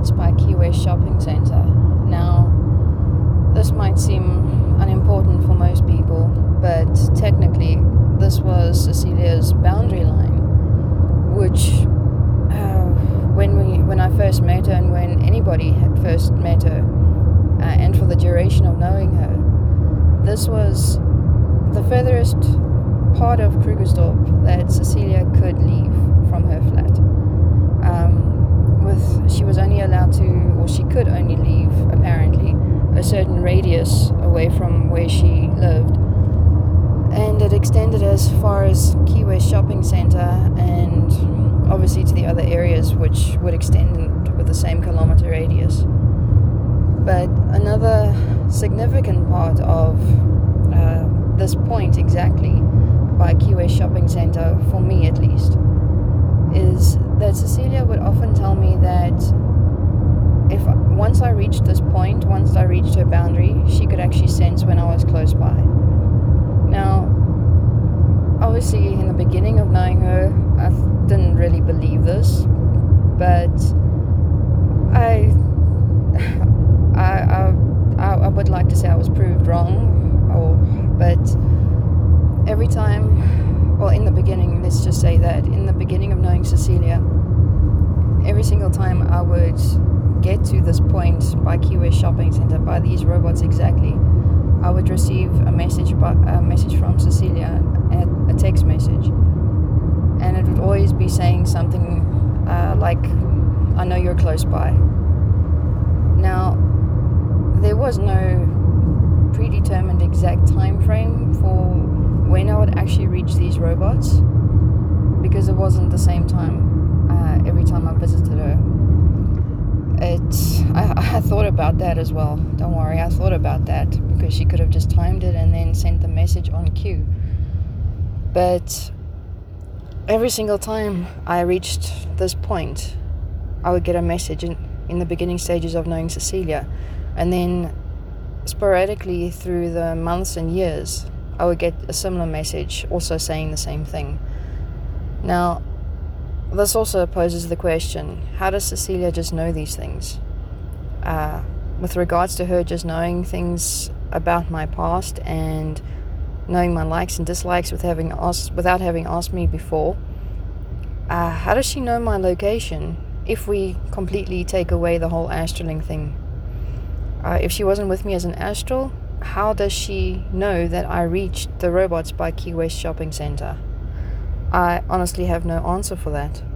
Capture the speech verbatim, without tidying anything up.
robots by Key West Shopping Centre. Now, this might seem unimportant for most people, but technically this was Cecilia's boundary line, which uh, when we when I first met her and when anybody had first met her, uh, and for the duration of knowing her, this was the furthest part of Krugersdorp that Cecilia could leave from her flat. Um, with she was only allowed to, or she could only leave, apparently, a certain radius away from where she lived, and it extended as far as Key West Shopping Centre and obviously to the other areas which would extend with the same kilometre radius. But another significant part of uh, this point exactly by Key West Shopping Centre, for me at least, is that Cecilia would often tell me that if once I reached this point, once I reached her boundary, she could actually sense when I was close by. Now, obviously in the beginning of knowing her, I didn't really believe this, but I, I, I, I would like to say I was proved wrong, or, but every time, well, in the beginning, let's just say that in the beginning of knowing Cecilia, every single time I would get to this point by Key West Shopping Centre, by these robots exactly, I would receive a message by, a message from Cecilia, a, a text message, and it would always be saying something uh, like, "I know you're close by." Now, there was no predetermined exact time frame for when I would actually reach these robots, because it wasn't the same time uh, every time I visited her. It, I, I thought about that as well. Don't worry, I thought about that, because she could have just timed it and then sent the message on cue. But every single time I reached this point, I would get a message in, in the beginning stages of knowing Cecilia, and then sporadically through the months and years, I would get a similar message also saying the same thing. Now, this also poses the question, how does Cecilia just know these things? Uh, with regards to her just knowing things about my past and knowing my likes and dislikes with having asked, without having asked me before, uh, how does she know my location if we completely take away the whole astraling thing? Uh, if she wasn't with me as an astral, how does she know that I reached the robots by Key West Shopping Centre? I honestly have no answer for that.